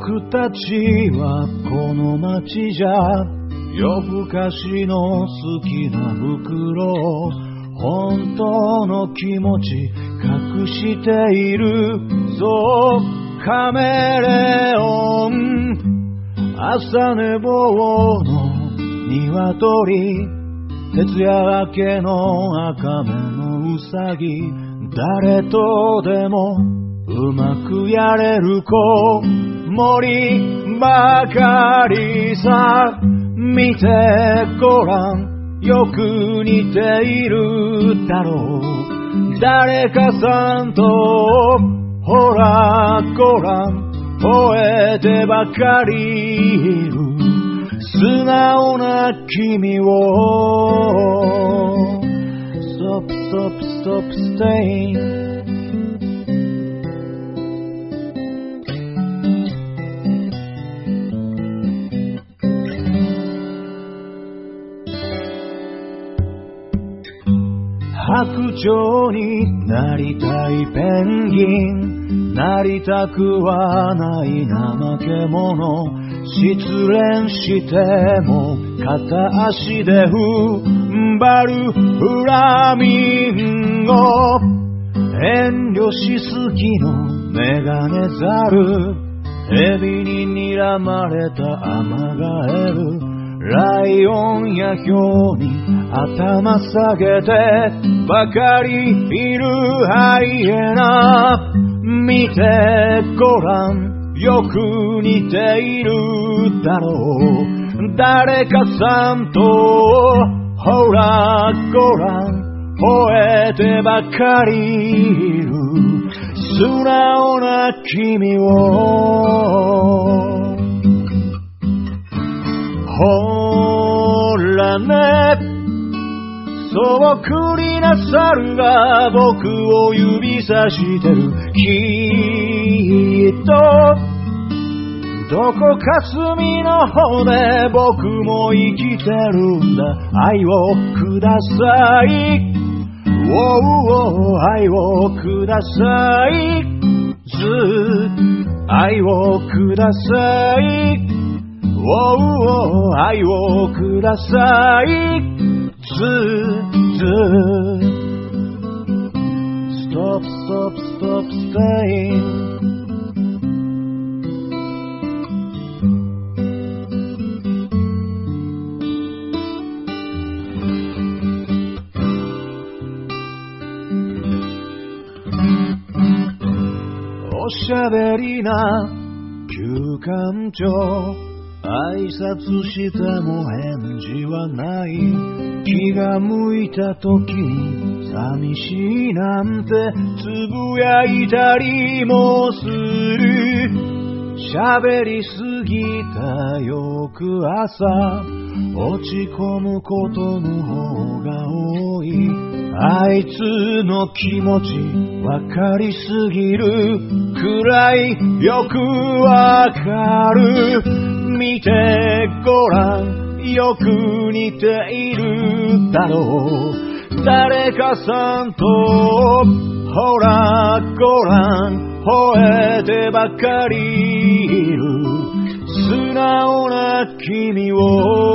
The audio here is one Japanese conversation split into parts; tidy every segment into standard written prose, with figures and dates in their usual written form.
僕たちはこの街じゃ夜更かしの好きな袋を本当の気持ち隠している。そうカメレオン朝寝坊の鶏徹夜明けの赤目のウサギ誰とでもうまくやれる子守ばかりさ。見てごらんよく似ているだろう誰かさんと。ほらごらん吠えてばかりいる素直な君を。 Stop stop stop staying白鳥になりたいペンギンなりたくはない怠け者失恋しても片足で踏ん張るフラミンゴ遠慮しすぎのメガネザルエビに睨まれたアマガエルライオンやヒョウに頭下げてばかりいるハイエナ見てごらんよく似ているだろう誰かさんと。ほらごらん吠えてばかりいる素直な君を。ほらねそっくりな猿が僕を指さしてる。きっとどこか隅の方で僕も生きてるんだ。愛をください、愛をください、愛をください、愛をください、Stop, stop, stop stayingおしゃべりな休館長挨拶しても返事はない。気が向いた時に寂しいなんてつぶやいたりもする。喋りすぎた翌朝落ち込むことの方が多い。あいつの気持ちわかりすぎるくらいよくわかる。見てごらんよく似ているだろう誰かさんと。ほらごらん吠えてばかりいる素直な君を。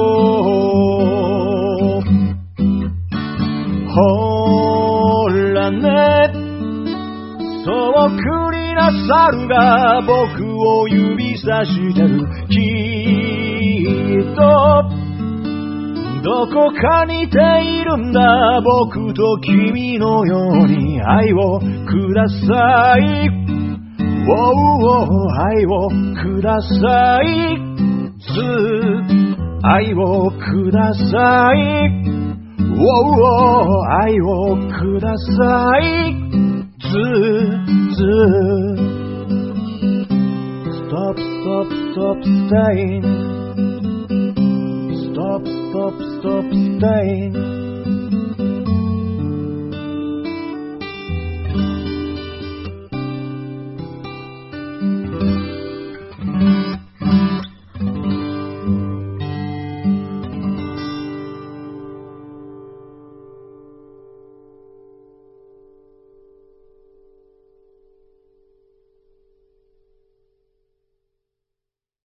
ほらねそっくりな猿が僕を指さしてる。きっとどこか似ているんだ僕と君のように。愛をください、愛をください、愛をください、愛をください、Stop, stop, stop staying Stop, stop, stop staying